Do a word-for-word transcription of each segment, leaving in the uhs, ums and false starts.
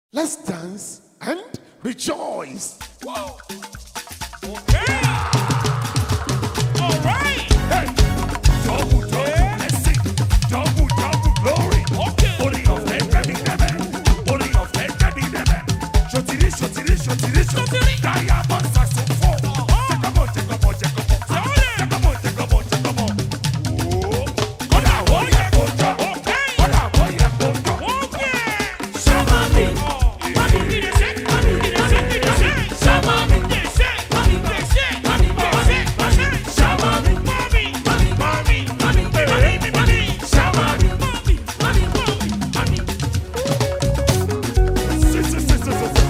Let's dance and rejoice. Whoa. Okay. All right. Hey. Double, double, Yeah. let's sing. Double, double glory. Okay. Body of head, baby, baby. Body of head, baby, baby. Shotiri, shotiri, shotiri, shotiri. Diamond saxophone. Take a more, take a more, take a more. Take a more, take a more, take a more. Oh. Hold on, hold on, hold on. Okay. Hold on, hold on, hold on. Okay. Shamami. Mami, we dey shake. Mami, we dey shake. We dey shake. Shamami. We dey shake. Mami, we dey shake. Mami, We dey shake. We dey shake. Shamami. Mami, mami, mami, mami, mami, mami. Shamami. Mami, mami, mami, mami. Si, si, si, si, si, si.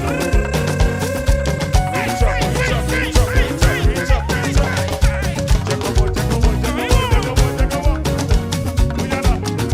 Reach up, reach up, reach up, reach up, reach up, reach up. Take a more, take a more, take a more, take a more, take a more. Oyana.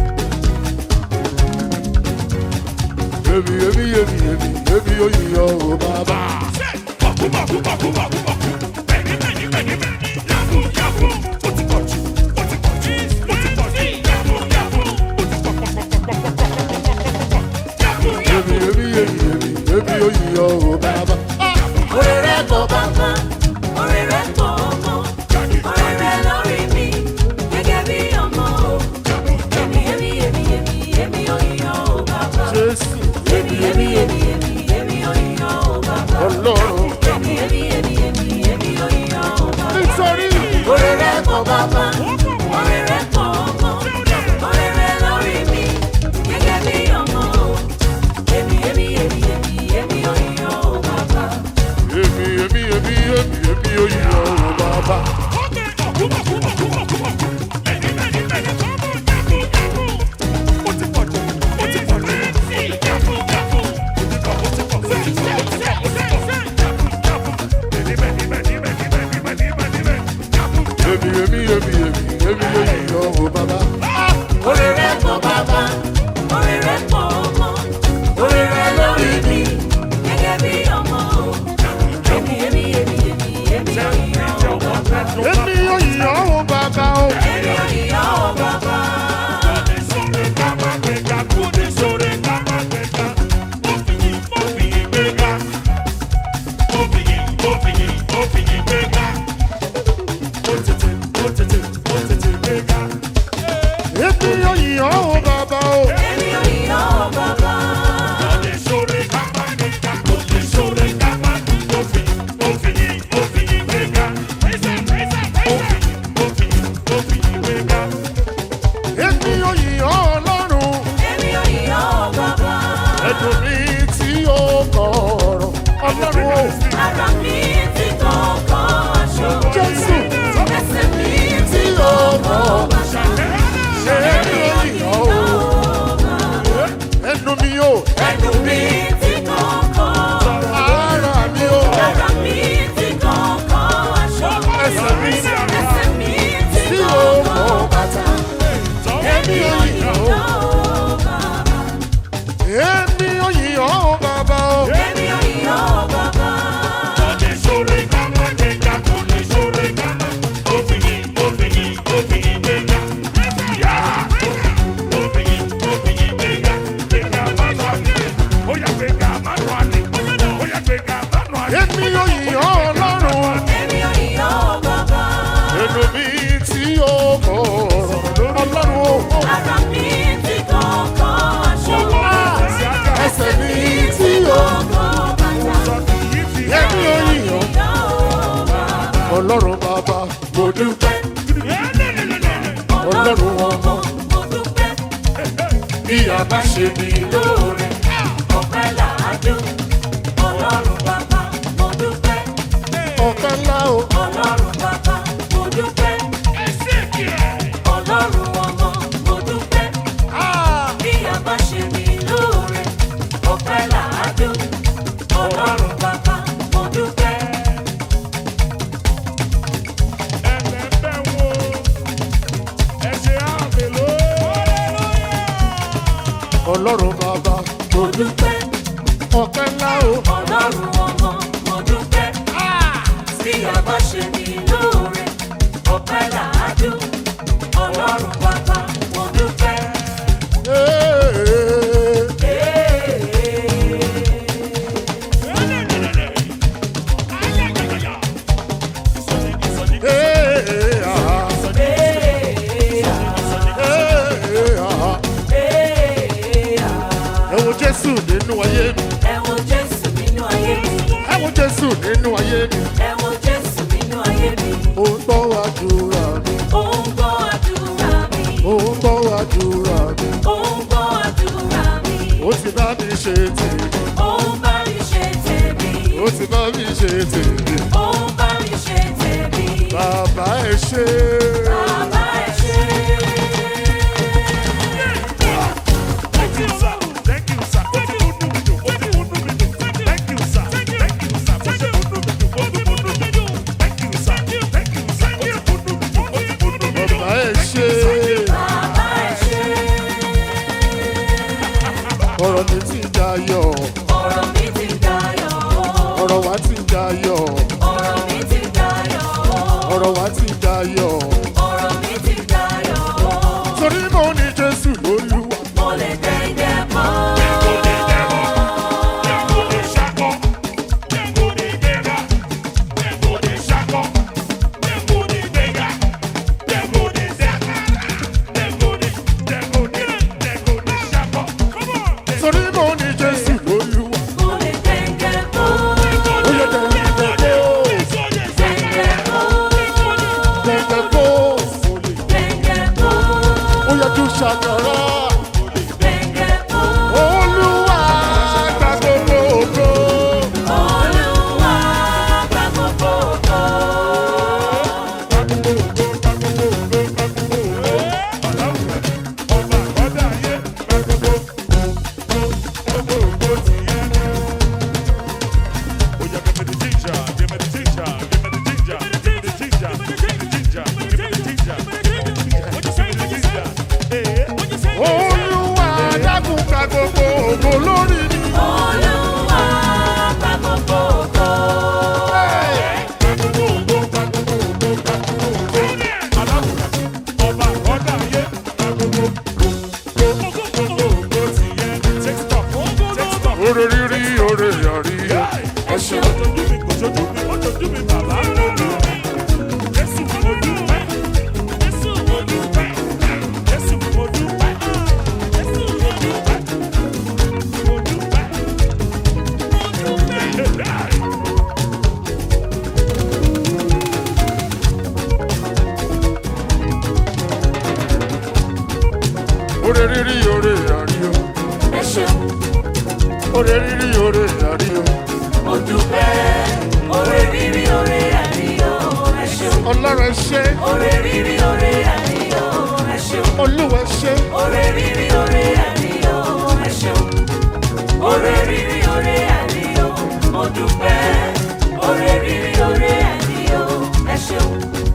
Ebi, ebi, ebi, ebi, ebi, oyi, oh, Baba. Say, baku, baku, baku, baku, baku. Bẹ́ẹ̀ni, bẹ́ẹ̀ni, bẹ́ẹ̀ni, bẹ́ẹ̀ni. Yaku, yaku. Ó ti pọ̀ jù, ó ti pọ̀ jù, ó ti pọ̀ jù. Yaku, yaku. Ó ti pọ̀, pọ̀, pọ̀, pọ̀, pọ̀, pọ̀, pọ̀, pọ̀, pọ̀, pọ̀, pọ̀. Yaku, yaku. Ebi, ebi, ebi, ebi, ebi, oyi, oh, Baba. Orí rẹ̀ kò bàbá, orí rẹ̀ kò ọmọ, orí rẹ̀ lórí mi, gẹ́gẹ́ bí ọmọ o. Èmi, èmi, èmi, èmi, èmi ò yíyan o bàbá. Jésù, Èmi, èmi, èmi, èmi, èmi ò yíyan o bàbá. Ọlọ́run. Èmi, èmi, èmi, èmi, èmi ò yíyan o bàbá. Nítorí Orí rẹ̀ kò bàbá, orí rẹ̀ kò ọmọ, orí rẹ̀ lórí mi, gẹ́gẹ́ bí ọmọ o. Èmi, èmi, èmi, èmi, èmi ò yíyan o bàbá. èmi, èmi, èmi, èmi, èmi, oyi, oh, Baba. Okay. Baku, baku, baku, baku, baku. Bẹ́ẹ̀ni, bẹ́ẹ̀ni, bẹ́ẹ̀ni. Come on, yaku, yaku. Ó ti pọ̀ jù, ó ti pọ̀ jù. Say, yaku, yaku. Ó ti pọ̀, ó ti pọ̀, ó Say, ti pọ̀, say, ó ti say, pọ̀, ó ti say, pọ̀. say. Yaku, yaku. Bẹ́ẹ̀ni, bẹ́ẹ̀ni, bẹ́ẹ̀ni, bẹ́ẹ̀ni, bẹ́ẹ̀ni, bẹ́ẹ̀ni, bẹ́ẹ̀ni, bẹ́ẹ̀ni. Èmi, èmi, èmi, èmi, èmi, oyi, oh, Baba. Orí rẹ̀ kò bàbá, orí rẹ̀ kò ọmọ, orí rẹ̀ lórí mi, gẹ́gẹ́ bí ọmọ o. Èmi, èmi, èmi, èmi, èmi ò yíyan o bàbá. Èmi, oyi, oh, Baba, oh. Èmi ò yíyan o bàbá. Èmi, oyi, oh, Baba, oh. Èmi ò yíyan o bàbá. Èmi, oyi, oh, Ọlọ́run. Èmi ò yíyan o bàbá. Ẹ̀dùn mi tí ó kọ̀ọ̀rọ̀. Ọlọ́run, oh. Ara mi ti kọ́kọ́ aṣọ. Jésù. Ẹsẹ̀ mi ti Tí ó kọ́kọ́ kọ̀. bàtà. Èmi, oyi, oh. Ẹnu mi, oh. Ẹ̀dùn mi ti kọ́kọ́. Ara mi, oh. Ara mi ti kọ́kọ́ aṣọ. Ẹsẹ̀ mi. Ẹsẹ̀ mi ti Tí ó kọ́kọ́ kọ̀. bàtà. Èmi, oyi, oh. Èmi, oyi, oh, Baba, oh. Èmi ò yíyan o bàbá. Èmi, oyi, oh, Ọlọ́run. Èmi ò yíyan o bàbá. Ẹnu mi tí ó kọ̀ọ̀rọ̀. Ọlọ́run, oh. Ara mi ti kọ́kọ́ aṣọ. Ẹsẹ̀ mi tí ó Kọ́kọ́ bàtà. Èmi, oyi, oh. Yíyan o bàbá. Ọlọ́run bàbá, mo dúpẹ́. Ọlọ́run ọmọ mo dúpẹ́. Bí a bá ṣe mí lóore. Ọpẹ́ làádùn. Ọlọ́run bàbá mo dúpẹ́. Ọ̀kan ńlá o. Ọlọ́run bàbá mo dúpẹ́. Ọlọ́run ọmọ mo dúpẹ́. Bí a bá ṣe mí lóore. Ọpẹ́ làádùn. Ọlọ́run bàbá mo dúpẹ́. Ọlọ́run bàbá, Mo dúpẹ́. ọ̀kan ńlá o. Ọlọ́run ọmọ mo dúpẹ́. Bí a bá ṣe mí lóore. Ọpẹ́ làádùn. Ọlọ́run bàbá mo dúpẹ́. Ee, Ee. nínú ayé mi. Ẹ wo Jésù nínú ayé mi. Ẹ wo Jésù nínú ayé mi. Ẹ wo Jésù nínú ayé mi. Ó ń gbọ́ àdúrà mi. Ó ń gbọ́ àdúrà mi. Ó ń gbọ́ àdúrà mi. Ó ń gbọ́ àdúrà mi. Ó ti bá mi ṣe tèmi. Ó ń bá mi ṣe tèmi. Ó ti bá mi ṣe tèmi. Ó ń bá mi ṣe tèmi. Bàbá ẹ ṣé. Bàbá ẹ ṣé. Thank you, sir. Thank you, sir. What you do me do? What you do me do? Thank you, sir. Thank you, sir. What you do me do? What you do me do? Thank you, sir. Thank you, sir. What you do me do? What you do me do? Bàbá ẹ ṣé. Bàbá ẹ ṣé. Ọ̀rọ̀ mi ti dayọ̀. Ọ̀rọ̀ mi ti dayọ̀. Ọ̀rọ̀ wa ti dayọ̀. Ọ̀rọ̀ mi ti dayọ̀. Ọ̀rọ̀ wa ti dayọ̀. Ọ̀rọ̀ mi ti dayọ̀. Torí mo ní Jésù lólúwa. Mo lè dẹ́ndẹ́ mọ́. Torí mo ní Jésù lólúwa. Mo lè dẹ́ndẹ́ mọ́. Ó yẹ dẹ̀ndẹ̀ kó. Dẹ́ndẹ́ mọ́. Dẹ̀ndẹ̀ kó. Dẹ́ndẹ́ mọ́. Ó yẹ kí ṣàkàrà. Dẹ́ndẹ́ mọ́. Olúwa gba gbogbo ògo. Olúwa gba gbogbo ògo. Olúwa dákun gba gbogbo ògo lórí mi. Olúwa gba gbogbo ògo. Ore rírí ore yàrí. Ẹ ṣeun. Ore rírí ore yàrí o. Ẹ ṣeun. Ore rírí ore yàrí o. Mo dúpẹ́. Oore rírí oore àríyọ̀. Ẹ ṣeun. Ọlọ́run ẹ ṣé. Oore rírí oore àríyọ̀. Ẹ ṣeun. Olúwa ẹ ṣé. Oore rírí oore àríyọ̀. Ẹ ṣeun. Oore rírí oore àríyọ̀. Mo dúpẹ́. Oore rírí oore àríyọ̀. Ẹ ṣeun.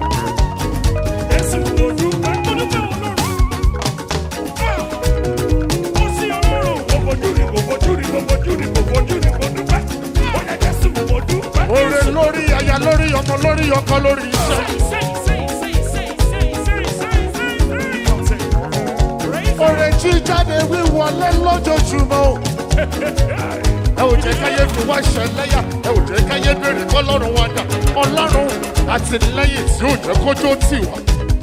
Ore lórí aya lórí ọmọ lórí ọkọ lórí iṣẹ́. Ore jíjáde wíwọlé lójoojúmọ́. Ẹ ò jẹ́ káyé fi wá ṣẹlẹ́yà. Ẹ ò jẹ́ káyé béèrè kọ́lọ́run wa dà. Ọlọ́run àtìlẹ́yìn tí ò jẹ́ kójó tì wá.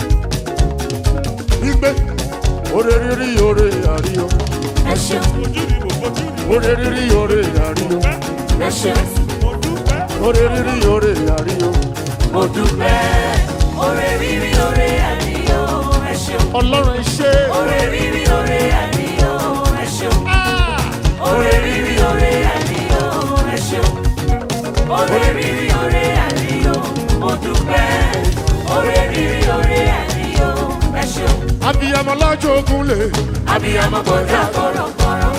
Gbígbé ore rírí ore yàrí o. Ẹ ṣeun. Ore rírí ore yàrí o. Ẹ ṣeun. Ore rírí ore yàrí o. Mo dúpẹ́. Oore rírí oore àríyọ̀. Ẹ ṣeun. Ọlọ́run ẹ ṣé. Oore rírí oore àríyọ̀. Ẹ ṣeun. Oore rírí oore àríyọ̀. Ẹ ṣeun. Oore rírí oore àríyọ̀. Mo dúpẹ́. Oore rírí oore àríyọ̀. Ẹ ṣeun. Abiyamọ lọ́jọ́ ogun lè. Abiyamọ bọ̀dá kọ̀rọ̀kọ̀rọ̀.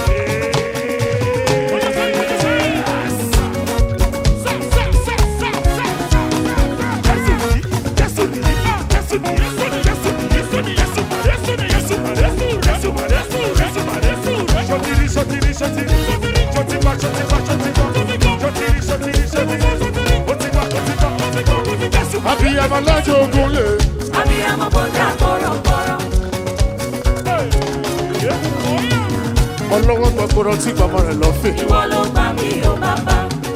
Abiyamọ lọ́jọ́ ogun lè. Abiyamọ bọ̀dá kọ̀rọ̀kọ̀rọ̀. Ọlọ́wọ́ gbọ́gbọ́rọ̀ tí bàbá rẹ̀ lọ fè. Ìwọ ló gbà mí o bàbá.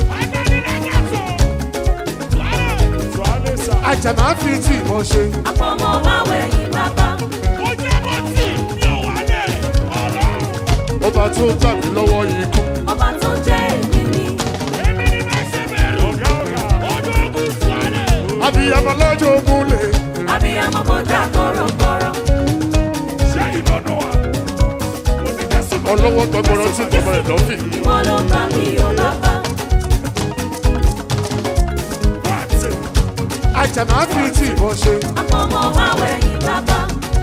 Àjàmá fi tí mo ṣe. Àpọ̀mọ́ máa wẹ̀yìn bàbá. Ọba tó gbà mí lọ́wọ́ ikú. abiyamọ lọ́jọ́ ògúnlé. Abiyamọ kọjá kọ̀rọ̀kọ̀rọ̀. Ṣé ìlọ́nà wa? Mo ti dá sọ́kọ̀. Ọlọ́wọ́ gbọgbọrọ tí bàbá ẹ̀ lọ́fì. Ìwọ ló bá mi ò lọ́ba. Àjànà fi tí ìbọn ṣe. Àpọ̀mọ́ wá wẹ̀yìn bàbá.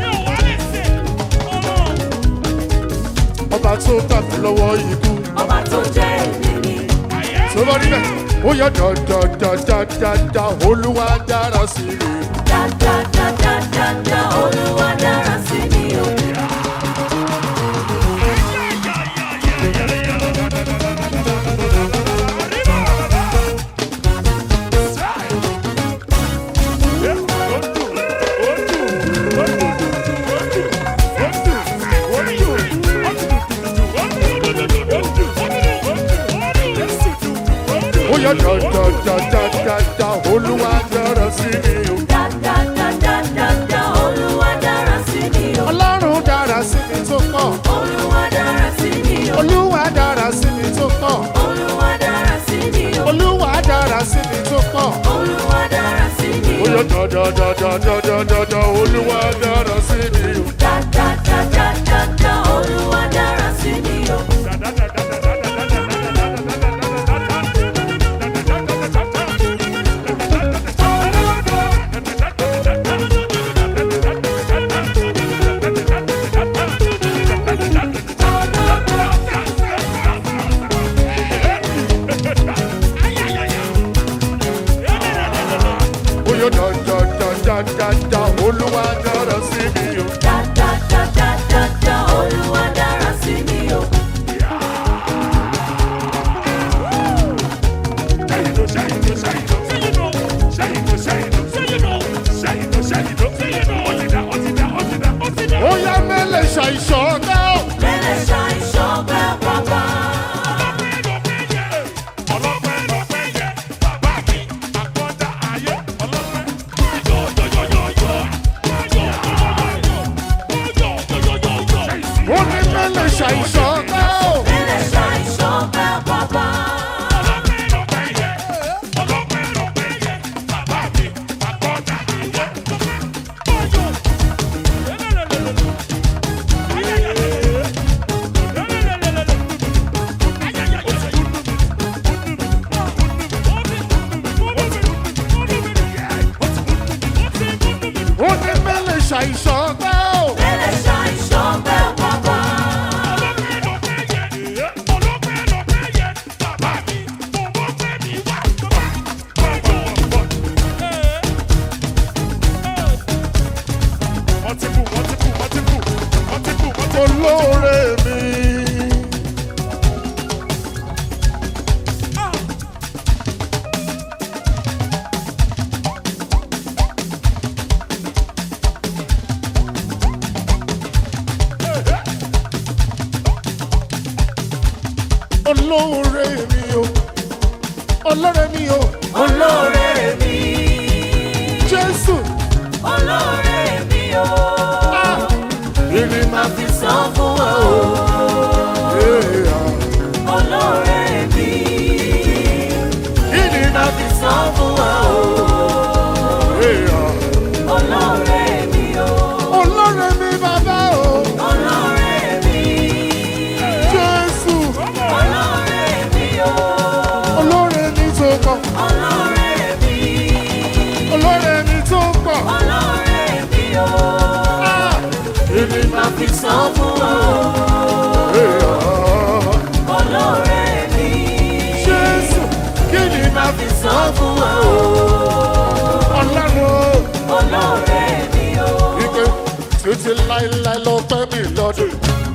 Ọba tó gbà mí lọ́wọ́ ikú. Ọba tó jẹ́ èmi ni. Tó bá rí bẹ́ẹ̀, ó yọ dọ̀dọ̀dọ̀dọ̀dọ̀ Olúwa dára sí mi. Dáadáadáadáa Olúwa dára sí mi o. Ó yọ dọ̀dọ̀dọ̀dọ̀dọ̀ Olúwa dára sí mi o. Dáadáadáadáa Olúwa dára sí mi o. Ọlọ́run dára sí mi tó pọ̀. Olúwa dára sí mi o. Olúwa dára sí mi tó pọ̀. Olúwa dára sí mi o. Olúwa dára sí mi tó pọ̀. Olúwa dára sí mi Ó o. yọ dọ̀dọ̀dọ̀dọ̀dọ̀dọ̀ Olúwa dára sí mi o. Dáadáadáadáa Olúwa dára sí mi o. Ó yọ dọ̀dọ̀dọ̀dọ̀dọ̀ Olúwa dára sí mi o. Dáadáadáadáa Olúwa dára sí mi o. Ó yá mẹ́lẹ̀ ṣàìṣọ́ ọ̀gá o. Mẹ́lẹ̀ ṣàìṣọ́ bẹ́ bàbá. Ó ní mẹ́lẹ̀ ṣàìṣọ́ ọ̀gá o. Mẹ́lẹ̀ ṣàìṣọ́ bẹ́ bàbá. Ó ní mẹ́lẹ̀ ṣàìṣọ́ ọ̀gá o. Mẹ́lẹ̀ ṣàìṣọ́ bẹ́ bàbá. Olóore mi. Olóore mi o. Olóore mi o. Olóore mi. Jésù. Olóore mi o. Ah. Ìrì máa fi san fún wa o. Yeah. Olóore mi. Ìrì máa fi san fún wa o. Yeah. Olóore mi o. Olóore mi bàbá o. Olóore mi. Jésù. Olóore mi o. Olóore mi tó pọ̀. Olóore mi. Olóore mi tó pọ̀. Olóore mi o. Ah. Ìrì máa fi san fún wa o. Yeah. Olóore mi. Jésù. Kí ni màá fi San fún wa o. Ọlọ́run o. Olóore mi o. Wípé títí láíláí lọ pẹ́ mi lọ́dún.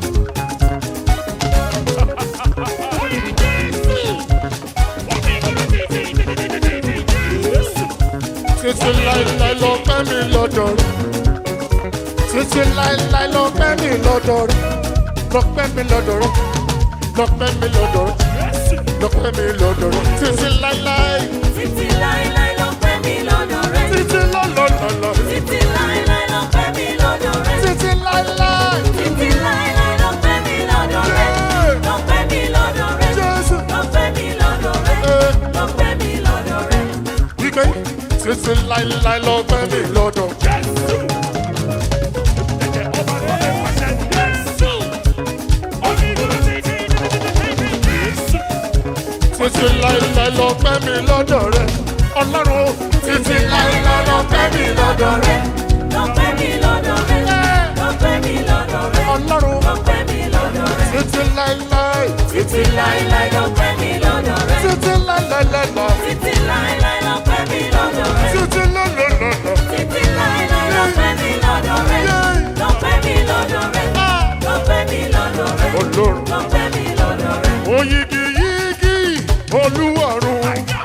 Títí láíláí lọ pẹ́ mi lọ́dọ̀ rẹ̀. Títí láíláí lọ pẹ́ mi lọ́dọ̀ rẹ̀. Lọ pẹ́ mi lọ́dọ̀ rẹ̀. Lọ pẹ́ mi lọ́dọ̀ rẹ̀. Lọ pẹ́ mi lọ́dọ̀ rẹ̀. Títí láíláí. Títí láíláí ló pẹ́ mi lọ́dọ̀ rẹ̀. Títí lọ́lọ́lọ́lọ́. Títí láíláí ló pẹ́ mi lọ́dọ̀ rẹ̀. Títí láíláí. Títí láíláí ló pẹ́ mi lọ́dọ̀ rẹ̀. Ló pẹ́ mi lọ́dọ̀ rẹ̀. Jésù. Ló pẹ́ mi lọ́dọ̀ rẹ̀. Ló pẹ́ mi lọ́dọ̀ rẹ̀. Wípé títí láíláí. láíláí lọ́pẹ́ mi lọ́dọ̀. Jésù. Ẹ̀jẹ̀ ọba tó lè pàṣẹ Jésù. Onídùúró títí Jésù. Títí láíláí lọ́pẹ́ mi lọ́dọ̀ rẹ̀. Ọlọ́run títí láíláí lọ́pẹ́ mi lọ́dọ̀ rẹ̀. Lọ́pẹ́ mi lọ́dọ̀ rẹ̀. Lọ́pẹ́ mi lọ́dọ̀ rẹ̀. Ọlọ́run Lọ́pẹ́ mi lọ́dọ̀ rẹ̀. títí láíláí. Títí láíláí lọ́pẹ́ mi lọ́dọ̀ rẹ̀. Títí láíláíláíláí. Títí láíláí lọ́pẹ́ mi lọ́dọ̀ rẹ̀. Títí láíláíláíláí. Títí láíláí lọ́pẹ́ mi lọ́dọ̀ rẹ̀. Lọ́pẹ́ mi lọ́dọ̀ rẹ̀. Lọ́pẹ́ mi lọ́dọ̀ rẹ̀. Ọlọ́run Lọ́pẹ́ mi lọ́dọ̀ rẹ̀. oyigi yigi olúwarun.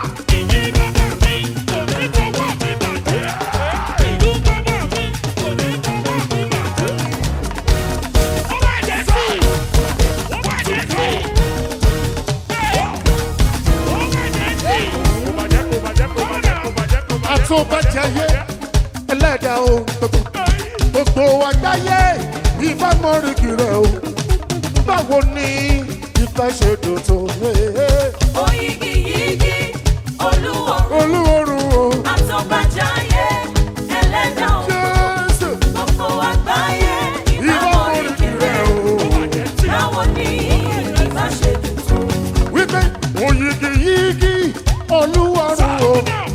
Àtúbàjáyé ẹlẹ́dàá ohun gbogbo gbogbo àgbáyé ìbámọ́rìkì rẹ̀ o. Báwo ni ìfẹ́ ṣe dùn tó? Oyigi yigi olúwarun. Olúwarun o. Àtọ́bàjáyé ẹlẹ́dàá ohun. Jésù Gbogbo àgbáyé ìbámọ́rìkì rẹ̀ o. báwo ni ìbá ṣe dùn tó? Wípé oyigi yigi olúwarun o.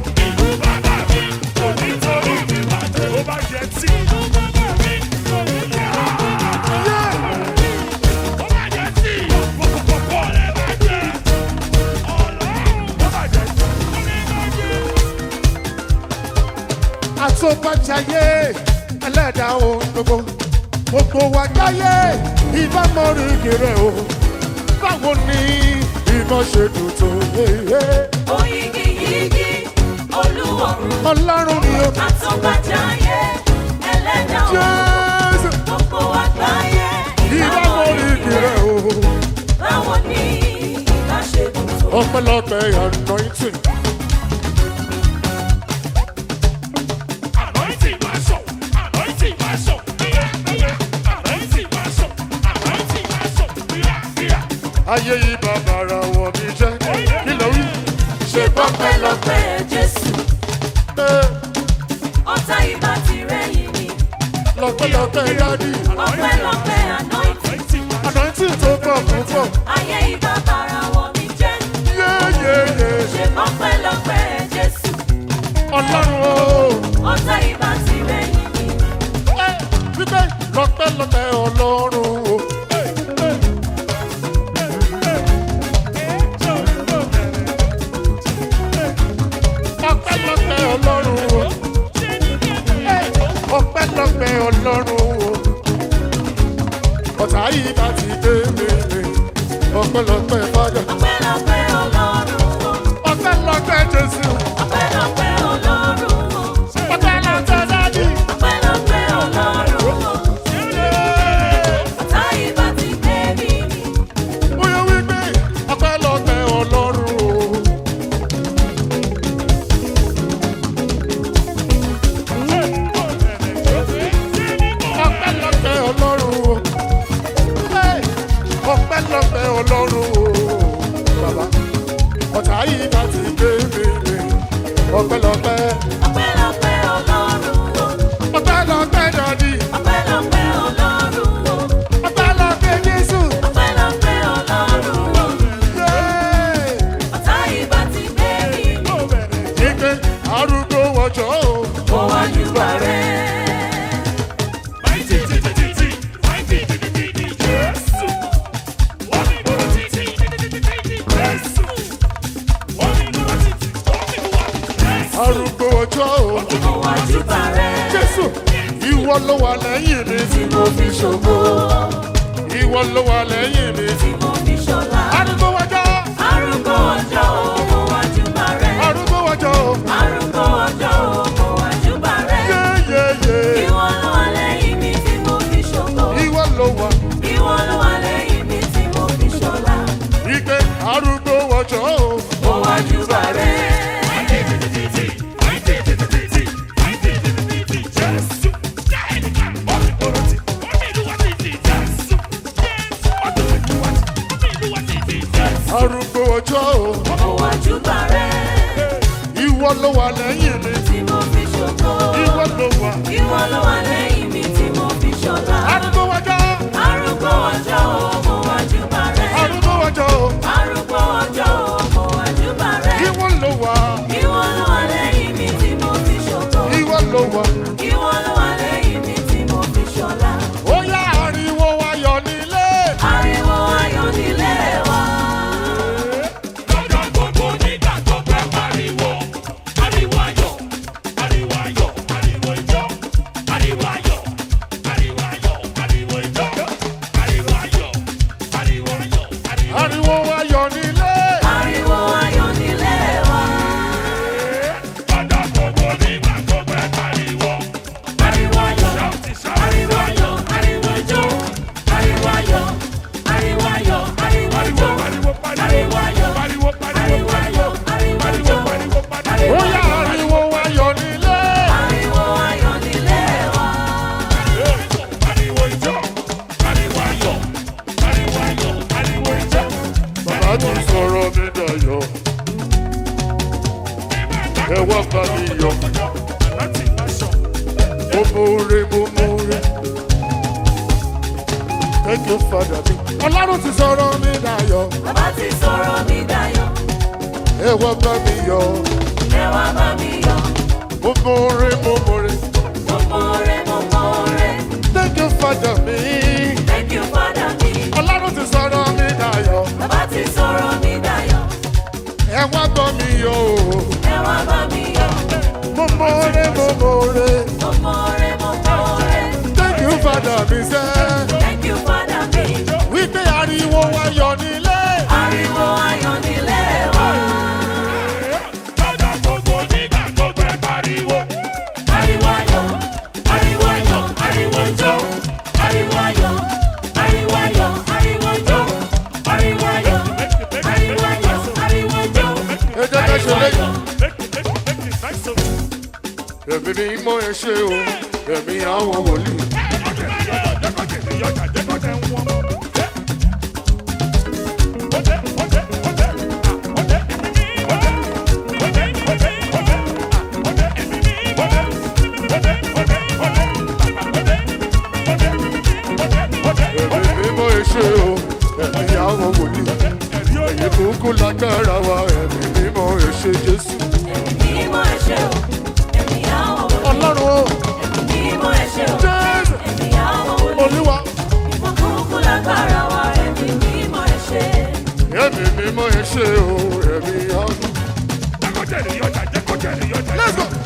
Àtúbàjáyé ẹlẹ́dàá ohun gbogbo gbogbo àgbáyé ìbámọ́rìkì rẹ̀ o. Báwo ni ìbá ṣe dùn tó? Oyigi yigi olúwarun. Ọlọ́run ni o. Àtọ́bàjáyé ẹlẹ́dàá ohun. Jésù Gbogbo àgbáyé ìbámọ́rìkì rẹ̀ o. báwo ni ìbá ṣe dùn tó? Ọpẹ́lọpẹ́ anointing. Anointing máa sọ, anointing máa sọ, bíyà bíyà. Anointing máa sọ, anointing máa sọ, bíyà bíyà. Ayé yìí bàbàrà wọ̀ mí jẹ́. Kí ló wí? Ṣé pọ́pẹ́ lọ? Ọpẹ́lọpẹ́ Jésù, ọ̀tá ìbá ti rẹ̀yìn mi. Lọ́pẹ́lọpẹ́ dádì. Ọpẹ́lọpẹ́ anointing, Anointing tó pọ̀ púpọ̀. ayé ìbá bàrà wọ̀ mí jẹ́. Yéyéyé. Ṣé ọpẹ́lọpẹ́ Jésù, Ọlọ́run o. ọ̀tá ìbá ti rẹ̀yìn mi. Ẹ wípé lọ́pẹ́lọpẹ́ Ọlọ́run o. Ọpẹ́lọpẹ́ Ọlọ́run o. Ọpẹ́lọpẹ́ Ọlọ́run o. Ọ̀tá yìí bá ti dé mèrè. Ọpẹ́lọpẹ́ Fádà. Ọpẹ́lọpẹ́ Ọlọ́run o. Ọpẹ́lọpẹ́ Jésù. Ọpẹ́lọpẹ́ Ọlọ́run o. Ọpẹ́lọpẹ́ dádì. Ọpẹ́lọpẹ́ Ọlọ́run o. Ọ̀tá ìbá ti gbé mi mì. Bóyá wípé ọpẹ́lọpẹ́ Ọlọ́run o. Ọpẹ́lọpẹ́ Ọlọ́run o. Hey! Ọpẹ́lọpẹ́ Ọlọ́run o. Bàbá ọ̀tá yìí bá ti gbé mèrè. Ọpẹ́lọpẹ́. Ọpẹ́lọpẹ́ Ọlọ́run o. Ọpẹ́lọpẹ́ dádì. Ọpẹ́lọpẹ́ Ọlọ́run o. Ọpẹ́lọpẹ́ Jésù. Ọpẹ́lọpẹ́ Ọlọ́run o. Yéé! Ọ̀tá ìbá ti gbé mi mì. Wípé arúgbó wọjọ́ o. Mo wá júbà rẹ̀. Mighty títí títí, mighty títí títí, Jésù. Onídùúró títí títí títí, Jésù. Onídùúró títí, onídùúró Jésù. Arúgbó wọjọ́ o. Mo wá júbà rẹ̀. Jésù. Ìwọ ló wà lẹ́yìn mi. Tí mo fi ṣògo, Ìwọ ló wà lẹ́yìn mi. tí mo fi ṣọlá. Arúgbó wọjọ́. Arúgbó ọjọ́ o, mo wá júbà rẹ̀. Arúgbó wọjọ́ o. Arúgbó ọjọ́ o, mo wá júbà rẹ̀. Yéyéyé. Ìwọ ló wà lẹ́yìn mi tí mo fi ṣògo. Ìwọ ló wà. Ìwọ ló wà lẹ́yìn mi tí mo fi ṣọlá. Wípé arúgbó wọjọ́ o. Mo wá júbà rẹ̀. Mighty títí títí, mighty títí títí, mighty títí títí, Jésù. Onídùúró títí, onídùúró títí, Jésù. Onídùúró títí, onídùúró títí, Jésù. Arúgbó wọjọ́ o. Mo wá júbà rẹ̀. Ìwọ ló wà lẹ́yìn mi. Tí mo fi ṣògo. Ìwọ ló wà. Ìwọ ló wà lẹ́yìn mi tí mo fi ṣọlá. Arúgbó wájọ́. Arúgbó ọjọ́ o, mo wá júbà rẹ. Arúgbó wájọ́. Arúgbó ọjọ́ o, mo wá júbà rẹ. Ìwọ ló wà. Ìwọ ló wà lẹ́yìn mi tí mo fi ṣògo. Ìwọ ló wà. Ìwọ ló wà lẹ́yìn mi tí mo fi ṣọlá. Ó yá ariwo ayọ̀ nílé. Ariwo ayọ̀ nílé wa. Lọ́jọ́ gbogbo nígbà tó fẹ́ pariwo. Ariwo ayọ̀, ariwo ayọ̀, ariwo ijó. Ariwo ayọ̀, ariwo ayọ̀, ariwo ijó. Ariwo ayọ̀, ariwo ayọ̀, ariwo. Ariwo ayọ̀ nílé. Ariwo ayọ̀ nílé wa. Lọ́jọ́ gbogbo nígbà tó fẹ́ pariwo. Ariwo ayọ̀, Shout it, shout it. ariwo ayọ̀, ariwo ijó. Ariwo ayọ̀, ariwo ayọ̀, ariwo ijó. Pariwo, pariwo, Ariwo ayọ̀, pariwo, pariwo, ariwo ayọ̀, ariwo ijó. pariwo, pariwo. Ó yá ariwo ayọ̀ nílé. Ariwo ayọ̀ nílé wa. Ariwo ijó, ariwo ayọ̀, ariwo ayọ̀, ariwo ijó. Bàbá ti sọ̀rọ̀ mi dayọ̀. Ẹ wá bá mi yọ̀. Láti aṣọ. Mo múre, mo múre. Thank you, Father mi. Ọlọ́run ti sọ̀rọ̀ mi dayọ̀. Bàbá ti sọ̀rọ̀ mi dayọ̀. Ẹ wá bá mi yọ̀. Ẹ wá bá mi yọ̀. Mo múre, mo múre. Mo mọ̀ọ́rẹ́, mo mọ̀ọ́rẹ́. Thank you, Father mi. Thank you, Father mi. Ọlọ́run ti sọ̀rọ̀ mi dayọ̀. Bàbá ti sọ̀rọ̀ mi dayọ̀. Ẹ wá bá mi yọ̀. Ẹ wá bá mi yọ̀. Mo múre, mo múre. Mo mọ̀ọ́rẹ́, mo mọ̀ọ́rẹ́. Thank you, Father mi sẹ́. Thank you, Father mi. Wípé ariwo ayọ̀ nílé. Ariwo ayọ̀ nílé wa. Lọ́jọ́ gbogbo nígbà tó fẹ́ pariwo. Ariwo ayọ̀, ariwo ayọ̀, ariwo ijó. Ariwo ayọ̀, ariwo ayọ̀, ariwo ijó. Ariwo ayọ̀, ariwo ayọ̀, ariwo ijó. Ẹ jẹ́ ká ṣe lẹ́yìn. Make it, make it, make it nice of you. Ẹ̀mí ni mọ̀ ẹ ṣe o. Ẹ̀mí àwọn wòlíì. Ẹ̀mí ni mọ̀ ẹ ṣe o. Ẹ̀mí àwọn wòlíì. Ẹ̀yin kúkú lágbára wa. Ẹ̀mí ni mọ̀ ẹ ṣe Jésù. Mímọ́ ẹ ṣé o, ẹ̀mí àwọn wòlíì. Ọlọ́run o. Mímọ́ ẹ ṣé o, Jésù. ẹ̀mí àwọn wòlíì. Olúwa. Ìfọ̀kúnkún lágbára wa, ẹ̀mí mímọ́ ẹ ṣé. Ẹ̀mí ni mọ̀ ẹ ṣe o. Ẹ̀mí àwọn. Let's go.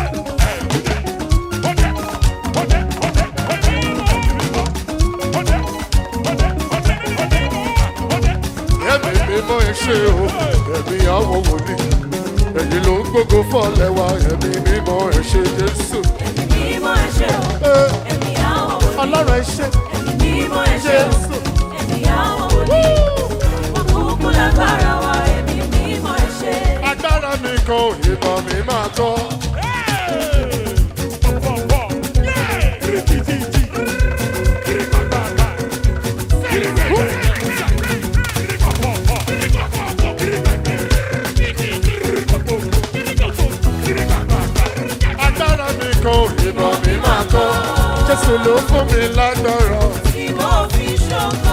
Ẹ̀mí ni mọ̀ ẹ ṣe o. Ẹ̀mí àwọn wòlíì. Ẹ̀yin ló ń gbógo fọ́lẹ̀ wa. Ẹ̀mí ni mọ̀ ẹ ṣe Jésù. Ẹ̀mí mímọ́ ẹ ṣé o, Ẹ, ẹ̀mí àwọn wòlíì. Ọlọ́run ẹ ṣe Ẹ̀mí mímọ́ ẹ ṣé o, Jésù. ẹ̀mí àwọn wòlíì. Ìfọ̀kúnkún lágbára wa, ẹ̀mí mímọ́ ẹ ṣé. Agbára mi kan ìmọ̀ mi máa tọ́. Agbára mi kan ìmọ̀ mi máa tọ́. Jésù ló fún mi lágbára. Tí mo fi ṣògo.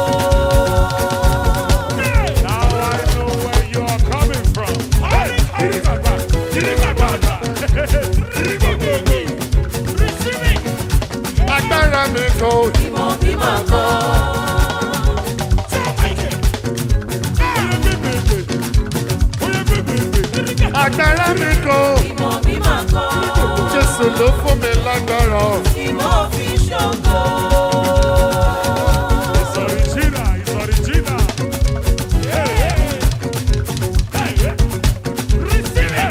Now I know where you're coming from. Agbára mi kan Tí mo fi máa kọ́. agbára mi kan. Tí mo fi máa kọ́. Jésù ló fún mi lágbára. Tí mo fi ṣògo. It's original, it's original. Hey, hey. Hey, hey. Receive it.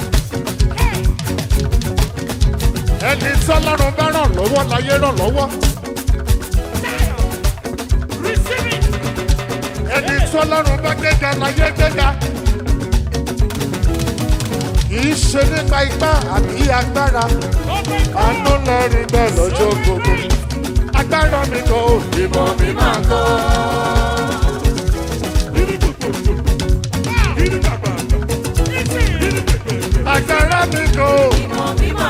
Ẹni tọ́lọ́run bá ràn lọ́wọ́ láyé ràn lọ́wọ́. Receive it. Ẹni tọ́lọ́run bá gbéga láyé gbéga. Kìí ṣe nípa ipá àbí agbára. Àánú lẹ́rìí bẹ́ẹ̀ lọ́jọ́ gbogbo. Agbára mi kò ìmọ̀ mi máa kọ́. Agbára mi kò Tí mo fi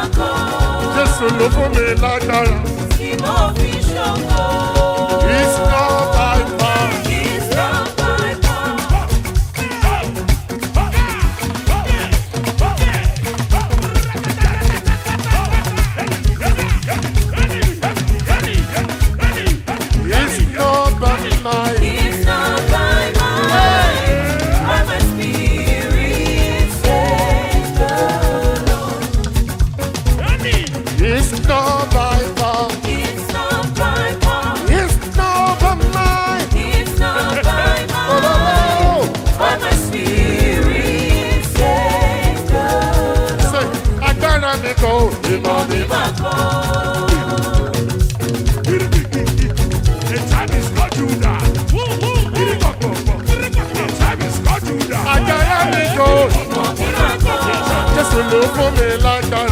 lágbára. tí mo fi ṣògo. It's not by power. It's not by power. It's not by might. It's not by might, by my spirit, says the Lord. It's not by power. It's not by power. It's not by might. It's not by Oh, might, no, by my spirit, says the no. Say, agbára mi kò ìmọ̀ mi Lord. máa. My The time is not Judah. The time is not Judah. Agbára mi kò. God, Jésù ló fún mi lágbára.